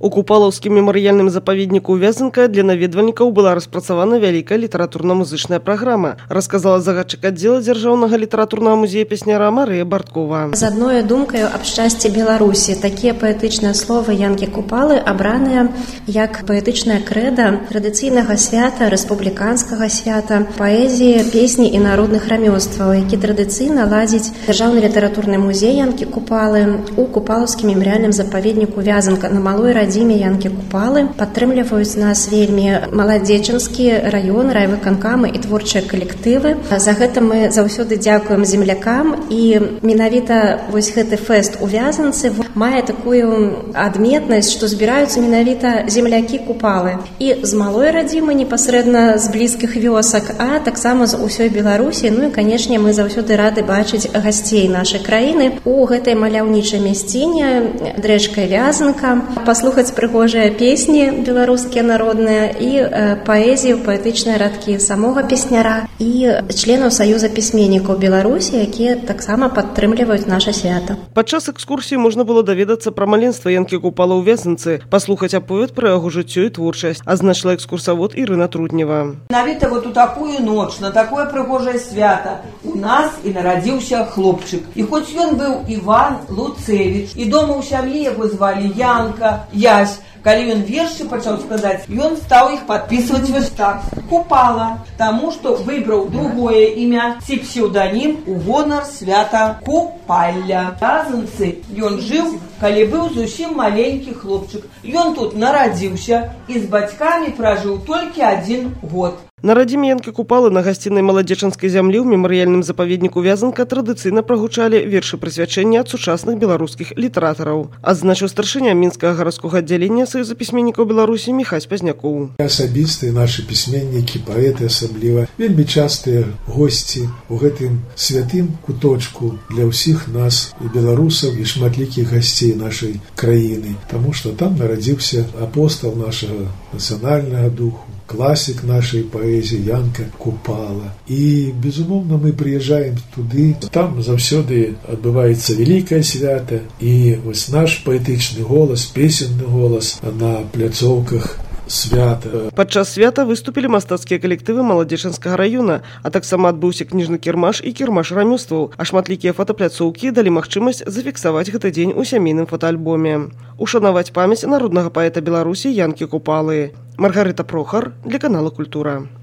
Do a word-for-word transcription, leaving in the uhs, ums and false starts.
У купалаўскім мемарыяльным запаведніку Вязанка для наведвальнікаў была распрацавана вялікая літаратурна-музычная праграма, расказала загадчык аддзела дзяржаўнага літаратурнага музея песняра Марыя Барткова. З адной думкаю аб шчасці Беларусі такія паэтычныя словы Янкі Купалы абраныя як паэтычная крэда традыцыйнага свята, рэспубліканскага свята, паэзіі, песні і народных рамёстваў, які традыцыйна ладзіць дзяржаўны літаратурны музей Янкі Купалы у купалаўскім мемарыяльным запаведніку Вязанка на малой радзіме Янкі Купалы. Падтрымліваюць нас вельмі маладзечанскі раён, райвыканкамы і творчыя калектывы. За гэта мы заўсёды дзякуем землякам, і менавіта вось гэты фэст у Вязанцы мае такую адметнасць, што збіраюцца менавіта землякі Купалы і з малой радзімы, непасрэдна з блізкіх вёсак, а таксама з усёй Беларусі. Ну і, канешне, мы заўсёды рады бачыць гасцей нашай краіны у гэтай маляўнічай мясціне рэчкай Вязанка, паслухаць прыгожыя песні беларускія народныя і э, паэзію, паэтычныя радкі самога песняра і членаў Саюза пісьменнікаў Беларусі, якія таксама падтрымліваюць наша свята. Падчас экскурсіі можна было даведацца пра маленства Янкі Купалы ў Вязанцы, паслухаць аповед пра яго жыццё і творчасць, азначыла экскурсавод Ірына Труднева. Менавіта вот у такую ноч, на такое прыгожае свята у нас і нарадзіўся хлопчык. І хоць ён быў Іван Луцевіч, і дома ў сям'і яго звалі Янка, Ясь, калі ён вершы пачаў складаць, ён стаў іх падпісваць вось так: Купала, таму што выбраў другое імя ці псеўданім у гонар свята Купалля. Вязанцы ён жыў, калі быў зусім маленькі хлопчык. Ён тут нарадзіўся і з бацькамі пражыў толькі адзін год. На радзіме Янкі Купалы на гасцінай маладзечанскай зямлі ў мемарыяльным запаведніку Вязанка традыцыйна прагучалі вершы прысвячэння ад сучасных беларускіх літаратараў, адзначыў старшыня мінскага гарадскога аддзялення Саюза пісьменнікаў Беларусі Міхась Пазнякоў. Асабістыя нашы пісьменнікі, паэты асабліва, вельмі частыя госці ў гэтым святым куточку для ўсіх нас і беларусаў, і шматлікіх гасцей нашай краіны, таму што там нарадзіўся апостал нашага нацыянальнага духу, класік нашай паэзіі Янка Купала. І, безумоўна, мы прыязджаем туды, там заўсёды адбываецца вялікае свята, і вось наш паэтычны голас, песенны голас на пляцоўках свята. Падчас свята выступілі мастацкія калектывы маладзечанскага раёна, а таксама адбыўся кніжны кірмаш і кірмаш рамёстваў, а шматлікія фотапляцоўкі далі магчымасць зафіксаваць гэты дзень у сямейным фотаальбоме. Ушанаваць памяць народнага паэта Беларусі Янкі Купалы. Маргарыта Прохар для канала Культура.